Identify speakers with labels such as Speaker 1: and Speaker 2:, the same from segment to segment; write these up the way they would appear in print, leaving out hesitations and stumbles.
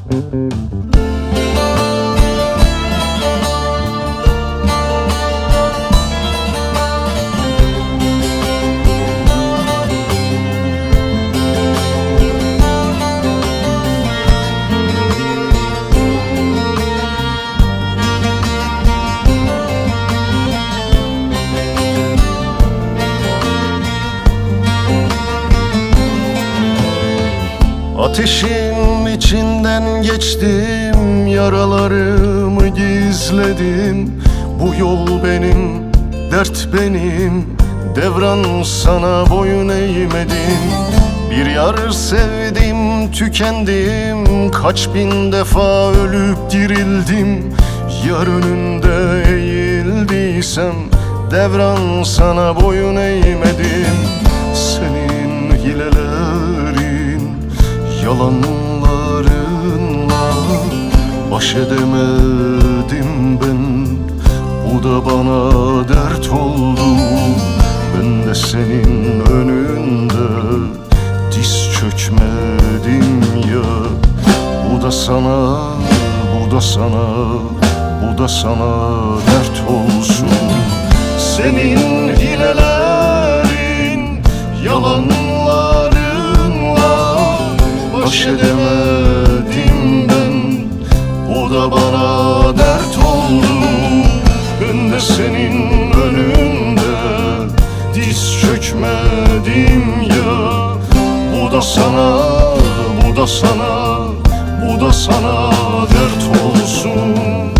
Speaker 1: Ateşin içinden geçtim, yaralarımı gizledim. Bu yol benim, dert benim, devran sana boyun eğmedim. Bir yar sevdim, tükendim, kaç bin defa ölüp dirildim. Yar önünde eğildiysem, devran sana boyun eğmedim. Senin hilelerin, yalanlarınla baş edemedim ben. Bu da bana dert oldu. Ben de senin önünde diz çökmedim ya. Bu da sana, bu da sana, bu da sana dert olsun. Senin hilelerin, yalanlarınla baş edemedim ben. Bu da bana dert oldu. Ben de senin önünde diz çökmedim ya. Bu da sana, bu da sana, bu da sana dert olsun.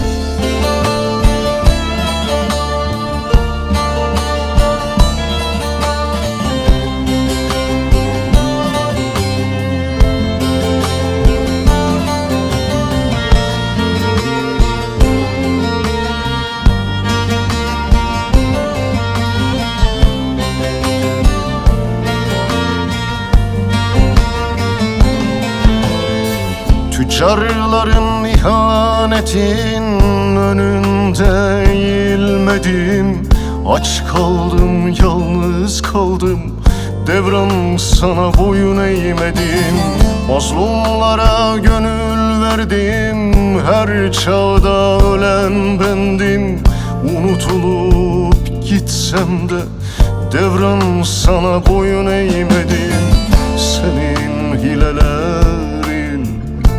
Speaker 1: Tüccarların ihanetin önünde eğilmedim. Aç kaldım, yalnız kaldım, devran sana boyun eğmedim. Mazlumlara gönül verdim, her çağda ölen bendim. Unutulup gitsem de devran sana boyun eğmedim. Senin hilelerin,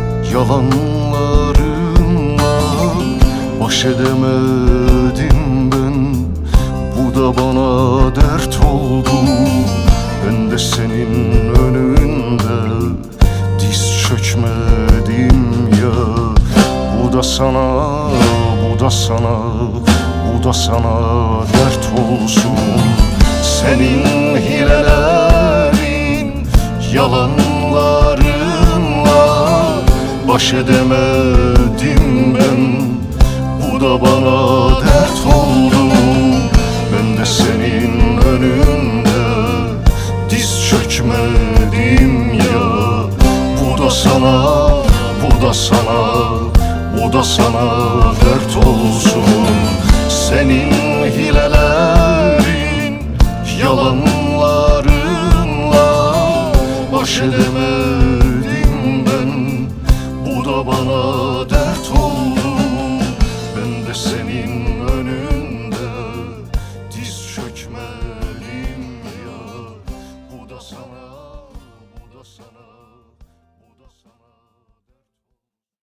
Speaker 1: yalanlarınla baş edemedim ben. Bu da bana dert oldu. Ben de senin önünde diz çökmedim ya. Bu da sana, bu da sana, bu da sana dert olsun. Senin hilelerin, yalanlarınla baş edemedim ben. Bu da bana dert oldu. Ben de senin önünde diz çökmedim ya. Bu da sana, bu da sana, bu da sana dert olsun. Senin hilelerin, yalanlarınla baş edemedim ben. Bu da bana